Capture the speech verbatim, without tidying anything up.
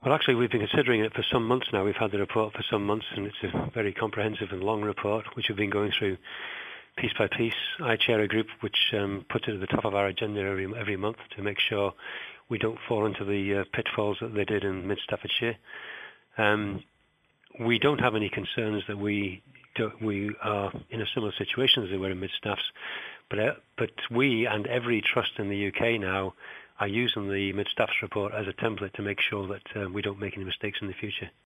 Well, actually, we've been considering it for some months now. We've had the report for some months, and it's a very comprehensive and long report, which we've been going through piece by piece. I chair a group which um, puts it at the top of our agenda every, every month to make sure we don't fall into the uh, pitfalls that they did in Mid-Staffordshire. Um, we don't have any concerns that we don't, we are in a similar situation as they were in Mid-Staffs, but, uh, but we and every trust in the U K now are using the Mid-Staffs report as a template to make sure that uh, we don't make any mistakes in the future.